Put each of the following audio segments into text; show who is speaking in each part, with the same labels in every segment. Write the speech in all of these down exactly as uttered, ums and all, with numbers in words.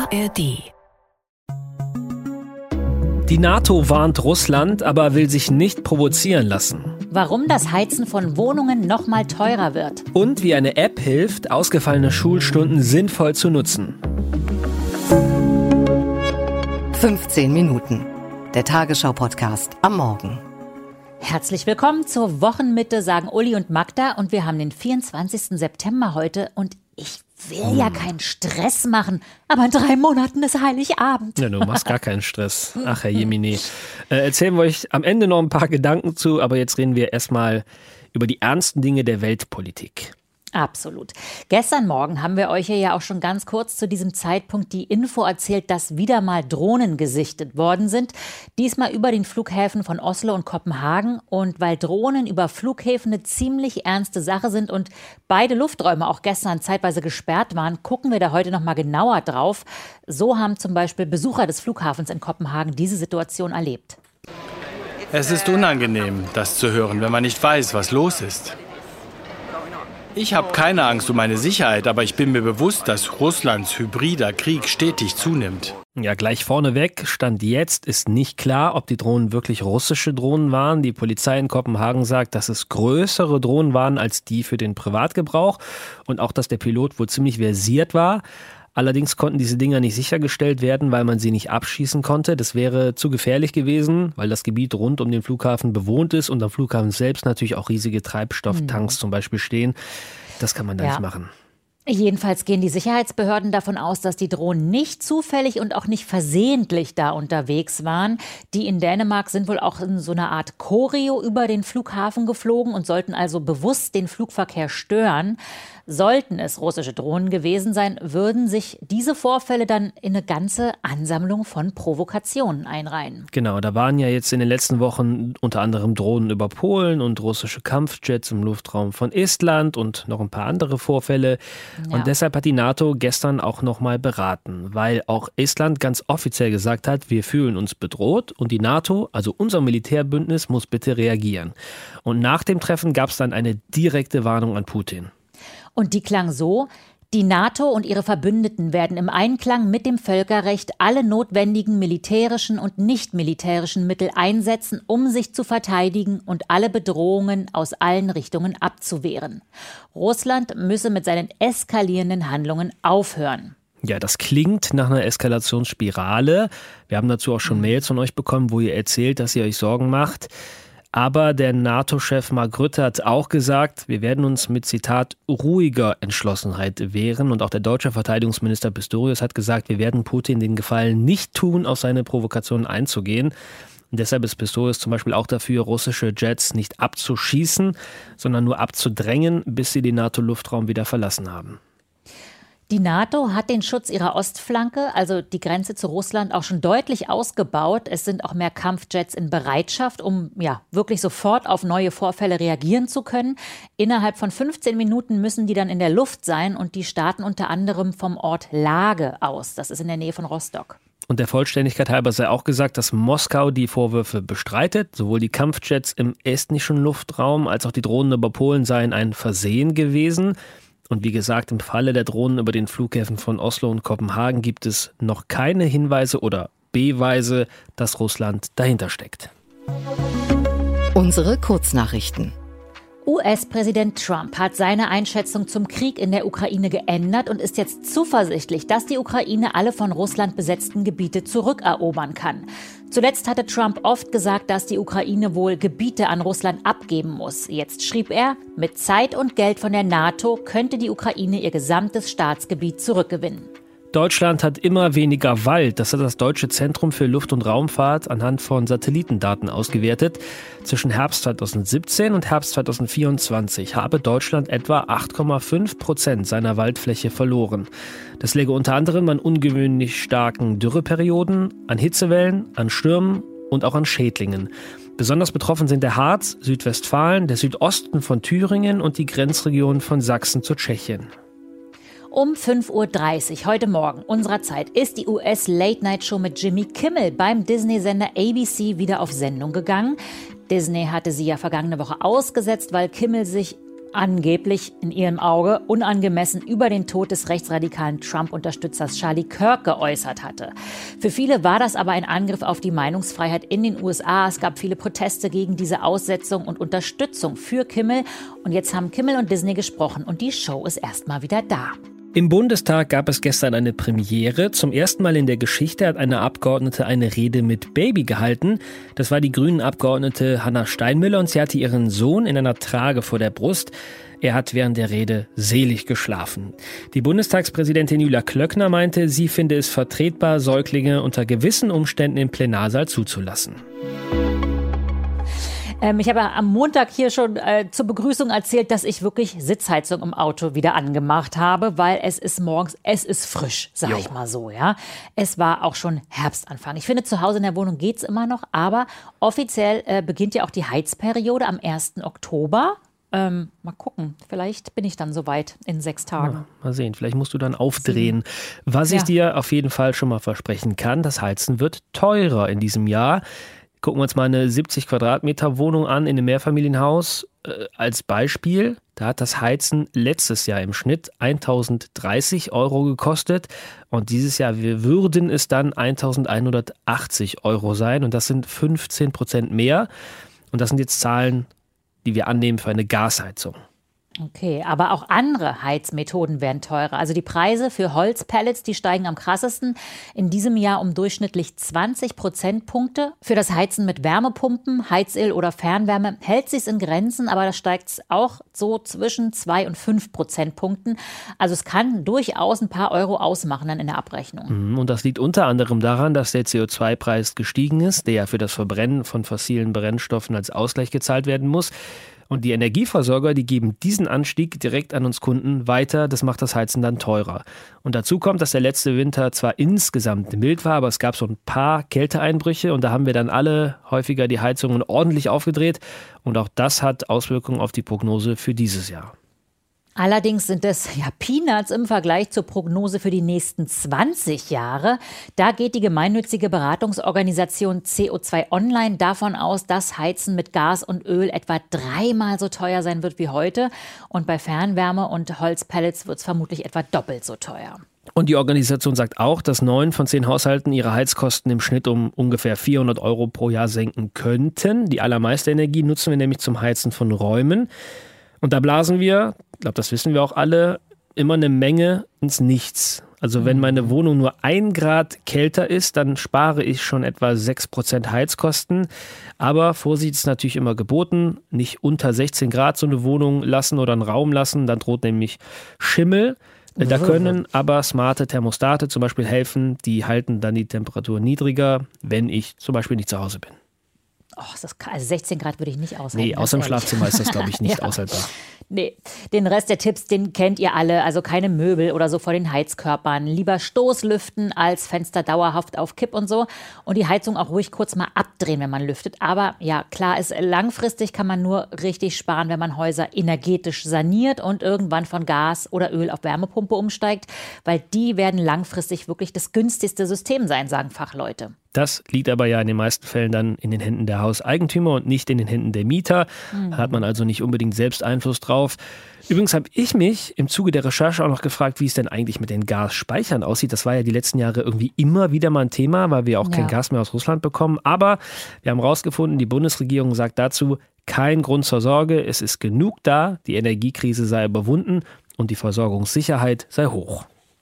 Speaker 1: A R D.
Speaker 2: Die NATO warnt Russland, aber will sich nicht provozieren lassen.
Speaker 3: Warum das Heizen von Wohnungen noch mal teurer wird.
Speaker 2: Und wie eine App hilft, ausgefallene Schulstunden sinnvoll zu nutzen.
Speaker 1: fünfzehn Minuten. Der Tagesschau-Podcast am Morgen.
Speaker 3: Herzlich willkommen zur Wochenmitte, sagen Uli und Magda. Und wir haben den vierundzwanzigsten September heute. Und ich will ja keinen Stress machen, aber in drei Monaten ist Heiligabend.
Speaker 2: Ja, du machst gar keinen Stress. Ach, Herr Jemine. Äh, erzählen wir euch am Ende noch ein paar Gedanken zu, aber jetzt reden wir erstmal über die ernsten Dinge der Weltpolitik.
Speaker 3: Absolut. Gestern Morgen haben wir euch ja auch schon ganz kurz zu diesem Zeitpunkt die Info erzählt, dass wieder mal Drohnen gesichtet worden sind. Diesmal über den Flughäfen von Oslo und Kopenhagen. Und weil Drohnen über Flughäfen eine ziemlich ernste Sache sind und beide Lufträume auch gestern zeitweise gesperrt waren, gucken wir da heute noch mal genauer drauf. So haben zum Beispiel Besucher des Flughafens in Kopenhagen diese Situation erlebt.
Speaker 4: Es ist unangenehm, das zu hören, wenn man nicht weiß, was los ist. Ich habe keine Angst um meine Sicherheit, aber ich bin mir bewusst, dass Russlands hybrider Krieg stetig zunimmt.
Speaker 2: Ja, gleich vorneweg, Stand jetzt ist nicht klar, ob die Drohnen wirklich russische Drohnen waren. Die Polizei in Kopenhagen sagt, dass es größere Drohnen waren als die für den Privatgebrauch und auch, dass der Pilot wohl ziemlich versiert war. Allerdings konnten diese Dinger nicht sichergestellt werden, weil man sie nicht abschießen konnte. Das wäre zu gefährlich gewesen, weil das Gebiet rund um den Flughafen bewohnt ist und am Flughafen selbst natürlich auch riesige Treibstofftanks mhm. zum Beispiel stehen. Das kann man da ja nicht machen.
Speaker 3: Jedenfalls gehen die Sicherheitsbehörden davon aus, dass die Drohnen nicht zufällig und auch nicht versehentlich da unterwegs waren. Die in Dänemark sind wohl auch in so einer Art Choreo über den Flughafen geflogen und sollten also bewusst den Flugverkehr stören. Sollten es russische Drohnen gewesen sein, würden sich diese Vorfälle dann in eine ganze Ansammlung von Provokationen einreihen.
Speaker 2: Genau, da waren ja jetzt in den letzten Wochen unter anderem Drohnen über Polen und russische Kampfjets im Luftraum von Estland und noch ein paar andere Vorfälle. Ja. Und deshalb hat die NATO gestern auch nochmal beraten, weil auch Estland ganz offiziell gesagt hat, wir fühlen uns bedroht und die NATO, also unser Militärbündnis, muss bitte reagieren. Und nach dem Treffen gab es dann eine direkte Warnung an Putin.
Speaker 3: Und die klang so: Die NATO und ihre Verbündeten werden im Einklang mit dem Völkerrecht alle notwendigen militärischen und nicht militärischen Mittel einsetzen, um sich zu verteidigen und alle Bedrohungen aus allen Richtungen abzuwehren. Russland müsse mit seinen eskalierenden Handlungen aufhören.
Speaker 2: Ja, das klingt nach einer Eskalationsspirale. Wir haben dazu auch schon Mails von euch bekommen, wo ihr erzählt, dass ihr euch Sorgen macht. Aber der NATO-Chef Mark Rutte hat auch gesagt, wir werden uns mit, Zitat, ruhiger Entschlossenheit wehren. Und auch der deutsche Verteidigungsminister Pistorius hat gesagt, wir werden Putin den Gefallen nicht tun, auf seine Provokationen einzugehen. Und deshalb ist Pistorius zum Beispiel auch dafür, russische Jets nicht abzuschießen, sondern nur abzudrängen, bis sie den NATO-Luftraum wieder verlassen haben.
Speaker 3: Die NATO hat den Schutz ihrer Ostflanke, also die Grenze zu Russland, auch schon deutlich ausgebaut. Es sind auch mehr Kampfjets in Bereitschaft, um ja wirklich sofort auf neue Vorfälle reagieren zu können. Innerhalb von fünfzehn Minuten müssen die dann in der Luft sein und die starten unter anderem vom Ort Lage aus. Das ist in der Nähe von Rostock.
Speaker 2: Und der Vollständigkeit halber sei auch gesagt, dass Moskau die Vorwürfe bestreitet. Sowohl die Kampfjets im estnischen Luftraum als auch die Drohnen über Polen seien ein Versehen gewesen. Und wie gesagt, im Falle der Drohnen über den Flughäfen von Oslo und Kopenhagen gibt es noch keine Hinweise oder Beweise, dass Russland dahinter steckt.
Speaker 1: Unsere Kurznachrichten.
Speaker 3: U S-Präsident Trump hat seine Einschätzung zum Krieg in der Ukraine geändert und ist jetzt zuversichtlich, dass die Ukraine alle von Russland besetzten Gebiete zurückerobern kann. Zuletzt hatte Trump oft gesagt, dass die Ukraine wohl Gebiete an Russland abgeben muss. Jetzt schrieb er, mit Zeit und Geld von der NATO könnte die Ukraine ihr gesamtes Staatsgebiet zurückgewinnen.
Speaker 2: Deutschland hat immer weniger Wald. Das hat das Deutsche Zentrum für Luft- und Raumfahrt anhand von Satellitendaten ausgewertet. Zwischen Herbst zweitausendsiebzehn und Herbst zweitausendvierundzwanzig habe Deutschland etwa acht Komma fünf Prozent seiner Waldfläche verloren. Das läge unter anderem an ungewöhnlich starken Dürreperioden, an Hitzewellen, an Stürmen und auch an Schädlingen. Besonders betroffen sind der Harz, Südwestfalen, der Südosten von Thüringen und die Grenzregion von Sachsen zu Tschechien.
Speaker 3: Um fünf Uhr dreißig heute Morgen unserer Zeit ist die U S-Late-Night-Show mit Jimmy Kimmel beim Disney-Sender A B C wieder auf Sendung gegangen. Disney hatte sie ja vergangene Woche ausgesetzt, weil Kimmel sich angeblich in ihrem Auge unangemessen über den Tod des rechtsradikalen Trump-Unterstützers Charlie Kirk geäußert hatte. Für viele war das aber ein Angriff auf die Meinungsfreiheit in den U S A. Es gab viele Proteste gegen diese Aussetzung und Unterstützung für Kimmel. Und jetzt haben Kimmel und Disney gesprochen und die Show ist erstmal wieder da.
Speaker 2: Im Bundestag gab es gestern eine Premiere. Zum ersten Mal in der Geschichte hat eine Abgeordnete eine Rede mit Baby gehalten. Das war die Grünen-Abgeordnete Hanna Steinmüller und sie hatte ihren Sohn in einer Trage vor der Brust. Er hat während der Rede selig geschlafen. Die Bundestagspräsidentin Julia Klöckner meinte, sie finde es vertretbar, Säuglinge unter gewissen Umständen im Plenarsaal zuzulassen.
Speaker 3: Ähm, ich habe am Montag hier schon äh, zur Begrüßung erzählt, dass ich wirklich Sitzheizung im Auto wieder angemacht habe, weil es ist morgens, es ist frisch, sag jo. ich mal so, ja. Es war auch schon Herbstanfang. Ich finde, zu Hause in der Wohnung geht's immer noch, aber offiziell äh, beginnt ja auch die Heizperiode am ersten Oktober. Ähm, mal gucken, vielleicht bin ich dann soweit in sechs Tagen.
Speaker 2: Ja, mal sehen, vielleicht musst du dann aufdrehen. Was ich ja. dir auf jeden Fall schon mal versprechen kann, das Heizen wird teurer in diesem Jahr. Gucken wir uns mal eine siebzig Quadratmeter Wohnung an in einem Mehrfamilienhaus äh, als Beispiel. Da hat das Heizen letztes Jahr im Schnitt eintausenddreißig Euro gekostet und dieses Jahr wir würden es dann eintausendeinhundertachtzig Euro sein und das sind fünfzehn Prozent mehr. Und das sind jetzt Zahlen, die wir annehmen für eine Gasheizung.
Speaker 3: Okay, aber auch andere Heizmethoden werden teurer. Also die Preise für Holzpellets, die steigen am krassesten. In diesem Jahr um durchschnittlich zwanzig Prozentpunkte. Für das Heizen mit Wärmepumpen, Heizöl oder Fernwärme hält sich's in Grenzen, aber da steigt es auch so zwischen zwei und fünf Prozentpunkten. Also es kann durchaus ein paar Euro ausmachen dann in der Abrechnung.
Speaker 2: Und das liegt unter anderem daran, dass der C O zwei Preis gestiegen ist, der ja für das Verbrennen von fossilen Brennstoffen als Ausgleich gezahlt werden muss. Und die Energieversorger, die geben diesen Anstieg direkt an uns Kunden weiter. Das macht das Heizen dann teurer. Und dazu kommt, dass der letzte Winter zwar insgesamt mild war, aber es gab so ein paar Kälteeinbrüche und da haben wir dann alle häufiger die Heizungen ordentlich aufgedreht. Und auch das hat Auswirkungen auf die Prognose für dieses Jahr.
Speaker 3: Allerdings sind es ja Peanuts im Vergleich zur Prognose für die nächsten zwanzig Jahre. Da geht die gemeinnützige Beratungsorganisation C O zwei Online davon aus, dass Heizen mit Gas und Öl etwa dreimal so teuer sein wird wie heute. Und bei Fernwärme und Holzpellets wird es vermutlich etwa doppelt so teuer.
Speaker 2: Und die Organisation sagt auch, dass neun von zehn Haushalten ihre Heizkosten im Schnitt um ungefähr vierhundert Euro pro Jahr senken könnten. Die allermeiste Energie nutzen wir nämlich zum Heizen von Räumen. Und da blasen wir, ich glaube, das wissen wir auch alle, immer eine Menge ins Nichts. Also wenn meine Wohnung nur ein Grad kälter ist, dann spare ich schon etwa sechs Prozent Heizkosten. Aber Vorsicht ist natürlich immer geboten, nicht unter sechzehn Grad so eine Wohnung lassen oder einen Raum lassen, dann droht nämlich Schimmel. Da können aber smarte Thermostate zum Beispiel helfen, die halten dann die Temperatur niedriger, wenn ich zum Beispiel nicht zu Hause bin.
Speaker 3: Oh, das also sechzehn Grad würde ich nicht aushalten.
Speaker 2: Nee, außer im Schlafzimmer ist das, glaube ich, nicht
Speaker 3: ja.
Speaker 2: aushaltbar.
Speaker 3: Nee, den Rest der Tipps, den kennt ihr alle. Also keine Möbel oder so vor den Heizkörpern. Lieber Stoßlüften als Fenster dauerhaft auf Kipp und so. Und die Heizung auch ruhig kurz mal abdrehen, wenn man lüftet. Aber ja, klar ist, langfristig kann man nur richtig sparen, wenn man Häuser energetisch saniert und irgendwann von Gas oder Öl auf Wärmepumpe umsteigt. Weil die werden langfristig wirklich das günstigste System sein, sagen Fachleute.
Speaker 2: Das liegt aber ja in den meisten Fällen dann in den Händen der Hauseigentümer und nicht in den Händen der Mieter. Mhm. Da hat man also nicht unbedingt selbst Einfluss drauf. Übrigens habe ich mich im Zuge der Recherche auch noch gefragt, wie es denn eigentlich mit den Gasspeichern aussieht. Das war ja die letzten Jahre irgendwie immer wieder mal ein Thema, weil wir auch ja. kein Gas mehr aus Russland bekommen. Aber wir haben herausgefunden, die Bundesregierung sagt dazu, kein Grund zur Sorge, es ist genug da, die Energiekrise sei überwunden und die Versorgungssicherheit sei hoch.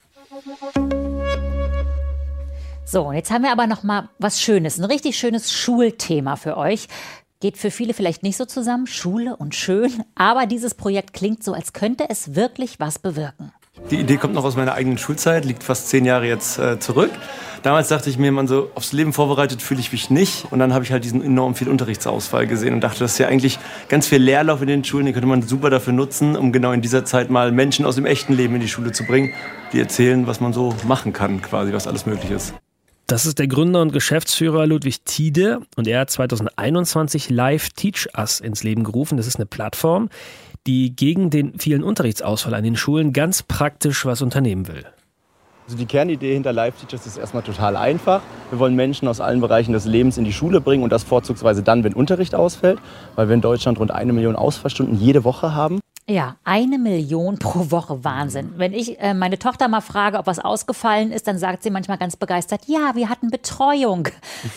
Speaker 3: So, jetzt haben wir aber noch mal was Schönes, ein richtig schönes Schulthema für euch. Geht für viele vielleicht nicht so zusammen, Schule und schön, aber dieses Projekt klingt so, als könnte es wirklich was bewirken.
Speaker 5: Die Idee kommt noch aus meiner eigenen Schulzeit, liegt fast zehn Jahre jetzt äh, zurück. Damals dachte ich mir, man so aufs Leben vorbereitet fühle ich mich nicht. Und dann habe ich halt diesen enorm viel Unterrichtsausfall gesehen und dachte, das ist ja eigentlich ganz viel Leerlauf in den Schulen, den könnte man super dafür nutzen, um genau in dieser Zeit mal Menschen aus dem echten Leben in die Schule zu bringen, die erzählen, was man so machen kann, quasi, was alles möglich ist.
Speaker 2: Das ist der Gründer und Geschäftsführer Ludwig Tiede und er hat zweitausendeinundzwanzig Live Teach Us ins Leben gerufen. Das ist eine Plattform, die gegen den vielen Unterrichtsausfall an den Schulen ganz praktisch was unternehmen will.
Speaker 5: Also die Kernidee hinter Live Teach Us ist erstmal total einfach. Wir wollen Menschen aus allen Bereichen des Lebens in die Schule bringen und das vorzugsweise dann, wenn Unterricht ausfällt, weil wir in Deutschland rund eine Million Ausfallstunden jede Woche haben.
Speaker 3: Ja, eine Million pro Woche, Wahnsinn. Wenn ich äh, meine Tochter mal frage, ob was ausgefallen ist, dann sagt sie manchmal ganz begeistert, ja, wir hatten Betreuung.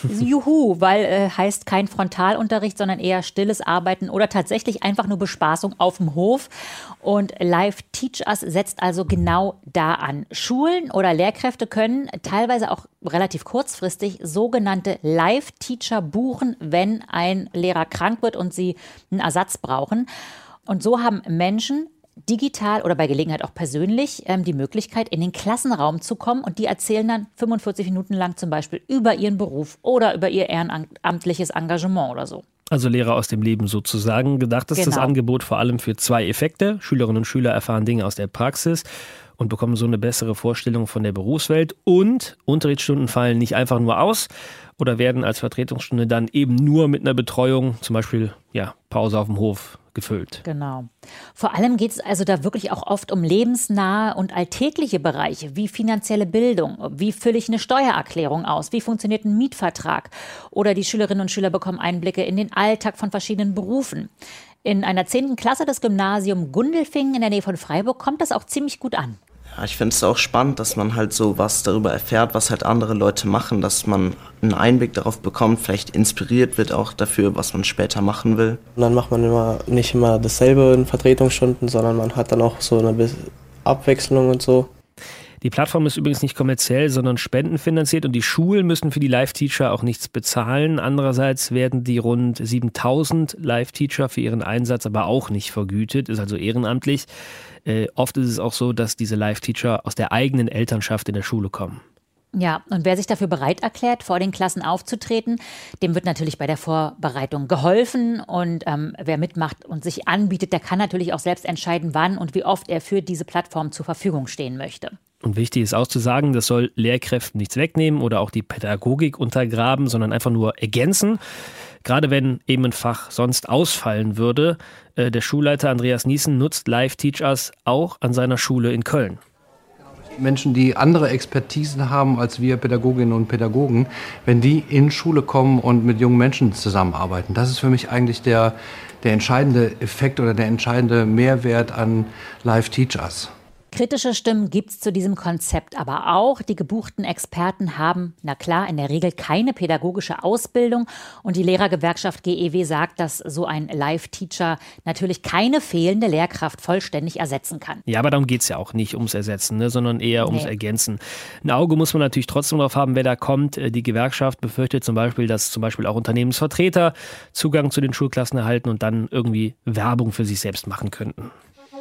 Speaker 3: Juhu, weil äh, heißt kein Frontalunterricht, sondern eher stilles Arbeiten oder tatsächlich einfach nur Bespaßung auf dem Hof. Und Live Teach Us setzt also genau da an. Schulen oder Lehrkräfte können teilweise auch relativ kurzfristig sogenannte Live-Teacher buchen, wenn ein Lehrer krank wird und sie einen Ersatz brauchen. Und so haben Menschen digital oder bei Gelegenheit auch persönlich ähm, die Möglichkeit, in den Klassenraum zu kommen. Und die erzählen dann fünfundvierzig Minuten lang zum Beispiel über ihren Beruf oder über ihr ehrenamtliches Engagement oder so.
Speaker 2: Also Lehrer aus dem Leben sozusagen. Gedacht ist
Speaker 3: Genau.
Speaker 2: das Angebot vor allem für zwei Effekte. Schülerinnen und Schüler erfahren Dinge aus der Praxis und bekommen so eine bessere Vorstellung von der Berufswelt. Und Unterrichtsstunden fallen nicht einfach nur aus oder werden als Vertretungsstunde dann eben nur mit einer Betreuung, zum Beispiel ja, Pause auf dem Hof, gefüllt.
Speaker 3: Genau. Vor allem geht es also da wirklich auch oft um lebensnahe und alltägliche Bereiche, wie finanzielle Bildung, wie fülle ich eine Steuererklärung aus, wie funktioniert ein Mietvertrag oder die Schülerinnen und Schüler bekommen Einblicke in den Alltag von verschiedenen Berufen. In einer zehnten Klasse des Gymnasium Gundelfingen in der Nähe von Freiburg kommt das auch ziemlich gut an.
Speaker 6: Ja, ich finde es auch spannend, dass man halt so was darüber erfährt, was halt andere Leute machen, dass man einen Einblick darauf bekommt, vielleicht inspiriert wird auch dafür, was man später machen will.
Speaker 7: Und dann macht man immer nicht immer dasselbe in Vertretungsstunden, sondern man hat dann auch so eine Abwechslung und so.
Speaker 2: Die Plattform ist übrigens nicht kommerziell, sondern spendenfinanziert und die Schulen müssen für die Live-Teacher auch nichts bezahlen. Andererseits werden die rund siebentausend Live-Teacher für ihren Einsatz aber auch nicht vergütet, ist also ehrenamtlich. Äh, oft ist es auch so, dass diese Live-Teacher aus der eigenen Elternschaft in der Schule kommen.
Speaker 3: Ja, und wer sich dafür bereit erklärt, vor den Klassen aufzutreten, dem wird natürlich bei der Vorbereitung geholfen. Und ähm, wer mitmacht und sich anbietet, der kann natürlich auch selbst entscheiden, wann und wie oft er für diese Plattform zur Verfügung stehen möchte.
Speaker 2: Und wichtig ist auch zu sagen, das soll Lehrkräften nichts wegnehmen oder auch die Pädagogik untergraben, sondern einfach nur ergänzen. Gerade wenn eben ein Fach sonst ausfallen würde. Äh, der Schulleiter Andreas Niesen nutzt Live Teach Us auch an seiner Schule in Köln.
Speaker 8: Menschen, die andere Expertisen haben als wir Pädagoginnen und Pädagogen, wenn die in Schule kommen und mit jungen Menschen zusammenarbeiten. Das ist für mich eigentlich der, der entscheidende Effekt oder der entscheidende Mehrwert an Live Teach Us.
Speaker 3: Kritische Stimmen gibt es zu diesem Konzept aber auch. Die gebuchten Experten haben, na klar, in der Regel keine pädagogische Ausbildung. Und die Lehrergewerkschaft G E W sagt, dass so ein Live-Teacher natürlich keine fehlende Lehrkraft vollständig ersetzen kann.
Speaker 2: Ja, aber darum geht es ja auch nicht ums Ersetzen, ne, sondern eher ums
Speaker 3: Nee.
Speaker 2: Ergänzen. Ein Auge muss man natürlich trotzdem drauf haben, wer da kommt. Die Gewerkschaft befürchtet zum Beispiel, dass zum Beispiel auch Unternehmensvertreter Zugang zu den Schulklassen erhalten und dann irgendwie Werbung für sich selbst machen könnten.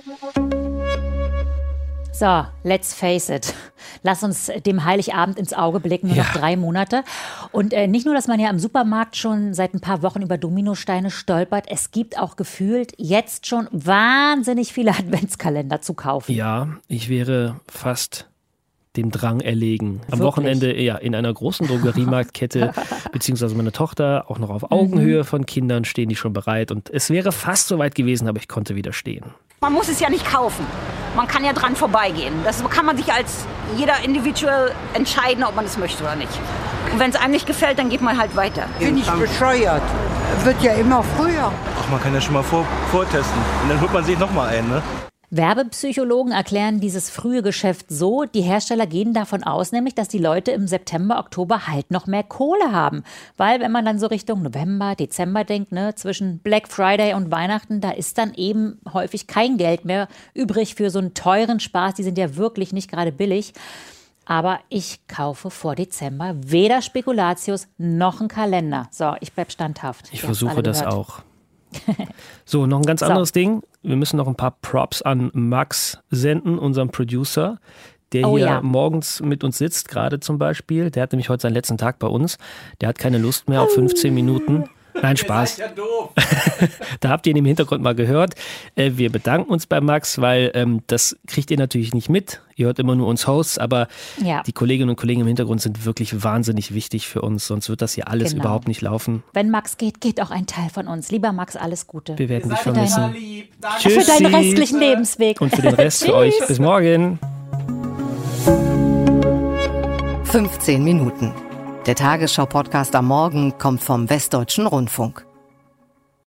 Speaker 3: So, let's face it. Lass uns dem Heiligabend ins Auge blicken, nur
Speaker 2: Ja.
Speaker 3: noch drei Monate. Und äh, nicht nur, dass man ja im Supermarkt schon seit ein paar Wochen über Dominosteine stolpert, es gibt auch gefühlt jetzt schon wahnsinnig viele Adventskalender zu kaufen.
Speaker 2: Ja, ich wäre fast dem Drang erlegen. Am
Speaker 3: Wirklich?
Speaker 2: Wochenende ja, in einer großen Drogeriemarktkette, beziehungsweise meine Tochter, auch noch auf Augenhöhe von Kindern, stehen die schon bereit. Und es wäre fast so weit gewesen, aber ich konnte widerstehen.
Speaker 9: Man muss es ja nicht kaufen. Man kann ja dran vorbeigehen. Das kann man sich als jeder individuell entscheiden, ob man es möchte oder nicht. Und wenn es einem nicht gefällt, dann geht man halt weiter.
Speaker 10: Bin ich bescheuert. Wird ja immer früher.
Speaker 5: Ach, man kann ja schon mal vor, vortesten. Und dann holt man sich noch mal ein, ne?
Speaker 3: Werbepsychologen erklären dieses frühe Geschäft so, die Hersteller gehen davon aus, nämlich, dass die Leute im September, Oktober halt noch mehr Kohle haben. Weil wenn man dann so Richtung November, Dezember denkt, ne, zwischen Black Friday und Weihnachten, da ist dann eben häufig kein Geld mehr übrig für so einen teuren Spaß. Die sind ja wirklich nicht gerade billig. Aber ich kaufe vor Dezember weder Spekulatius noch einen Kalender. So, ich bleib standhaft.
Speaker 2: Ich
Speaker 3: Ihr habt's
Speaker 2: versuche
Speaker 3: alle
Speaker 2: das
Speaker 3: gehört.
Speaker 2: auch. So, noch ein ganz
Speaker 3: So.
Speaker 2: anderes Ding. Wir müssen noch ein paar Props an Max senden, unserem Producer, der
Speaker 3: Oh
Speaker 2: hier
Speaker 3: ja.
Speaker 2: morgens mit uns sitzt, gerade zum Beispiel. Der hat nämlich heute seinen letzten Tag bei uns. Der hat keine Lust mehr auf fünfzehn Minuten. Nein, Spaß.
Speaker 5: Ja, doof.
Speaker 2: Da habt ihr ihn im Hintergrund mal gehört. Äh, wir bedanken uns bei Max, weil ähm, das kriegt ihr natürlich nicht mit. Ihr hört immer nur uns Hosts, aber
Speaker 3: Ja.
Speaker 2: die Kolleginnen und Kollegen im Hintergrund sind wirklich wahnsinnig wichtig für uns. Sonst wird das hier alles
Speaker 3: Genau.
Speaker 2: überhaupt nicht laufen.
Speaker 3: Wenn Max geht, geht auch ein Teil von uns. Lieber Max, alles Gute.
Speaker 2: Wir werden dich
Speaker 3: Für deinen-
Speaker 2: vermissen.
Speaker 5: Lieb.
Speaker 3: Für deinen restlichen Lebensweg.
Speaker 2: Und für den Rest für euch. Bis morgen.
Speaker 1: fünfzehn Minuten. Der Tagesschau-Podcast am Morgen kommt vom Westdeutschen Rundfunk.